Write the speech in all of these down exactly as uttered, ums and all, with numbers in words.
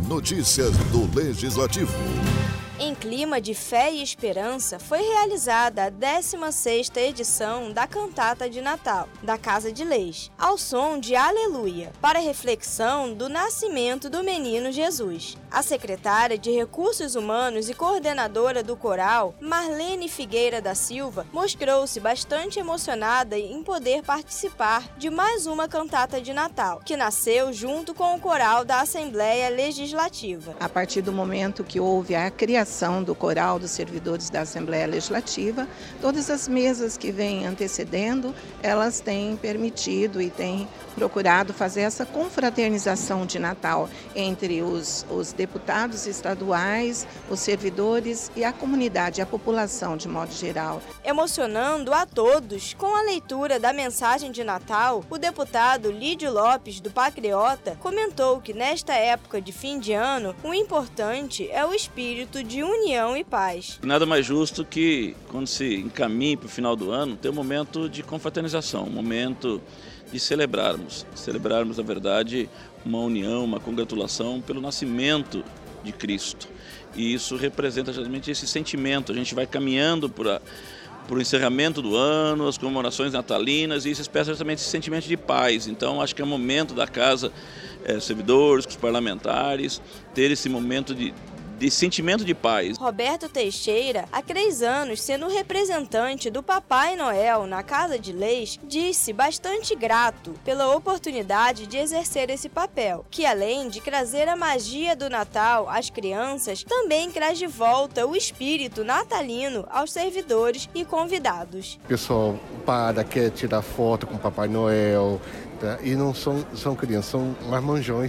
Notícias do Legislativo. Em clima de fé e esperança, foi realizada a décima sexta edição da Cantata de Natal, da Casa de Leis, ao som de Aleluia, para reflexão do nascimento do menino Jesus. A secretária de Recursos Humanos e coordenadora do coral, Marlene Figueira da Silva, mostrou-se bastante emocionada em poder participar de mais uma cantata de Natal, que nasceu junto com o coral da Assembleia Legislativa. A partir do momento que houve a criação do coral dos servidores da Assembleia Legislativa, todas as mesas que vêm antecedendo, elas têm permitido e têm procurado fazer essa confraternização de Natal entre os, os deputados estaduais, os servidores e a comunidade, a população de modo geral. Emocionando a todos com a leitura da mensagem de Natal, o deputado Lídio Lopes, do Patriota, comentou que nesta época de fim de ano, o importante é o espírito de união e paz. Nada mais justo que, quando se encaminha para o final do ano, ter um momento de confraternização, um momento de celebrarmos, celebrarmos, na verdade, uma união, uma congratulação pelo nascimento de Cristo. E isso representa justamente esse sentimento. A gente vai caminhando para o encerramento do ano, as comemorações natalinas, e isso expressa justamente esse sentimento de paz. Então, acho que é o momento da casa, é, servidores, os parlamentares, ter esse momento de de sentimento de paz. Roberto Teixeira, há três anos sendo representante do Papai Noel na Casa de Leis, disse bastante grato pela oportunidade de exercer esse papel, que além de trazer a magia do Natal às crianças, também traz de volta o espírito natalino aos servidores e convidados. O pessoal para, quer tirar foto com o Papai Noel, tá? E não são, são crianças, são marmanjões.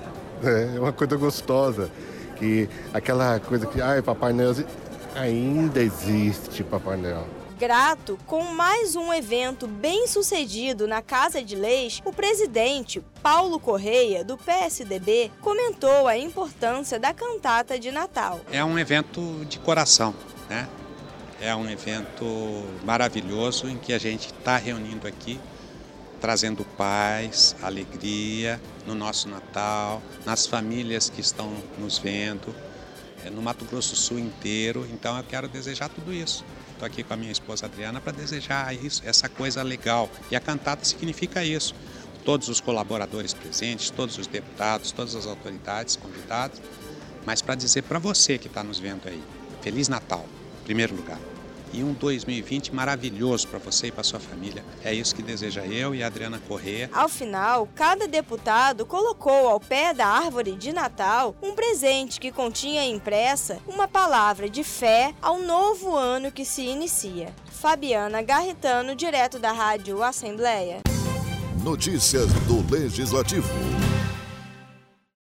É uma coisa gostosa. Que aquela coisa que, ai, Papai Noel, ainda existe Papai Noel. Grato com mais um evento bem sucedido na Casa de Leis, o presidente Paulo Correia, do P S D B, comentou a importância da cantata de Natal. É um evento de coração, né? É um evento maravilhoso em que a gente está reunindo aqui, trazendo paz, alegria no nosso Natal, nas famílias que estão nos vendo, no Mato Grosso do Sul inteiro. Então eu quero desejar tudo isso. Estou aqui com a minha esposa Adriana para desejar isso, essa coisa legal. E a cantata significa isso. Todos os colaboradores presentes, todos os deputados, todas as autoridades convidadas, mas para dizer para você que está nos vendo aí, Feliz Natal, em primeiro lugar. E um dois mil e vinte maravilhoso para você e para sua família. É isso que deseja eu e a Adriana Correia. Ao final, cada deputado colocou ao pé da árvore de Natal um presente que continha impressa uma palavra de fé ao novo ano que se inicia. Fabiana Garritano, direto da Rádio Assembleia. Notícias do Legislativo.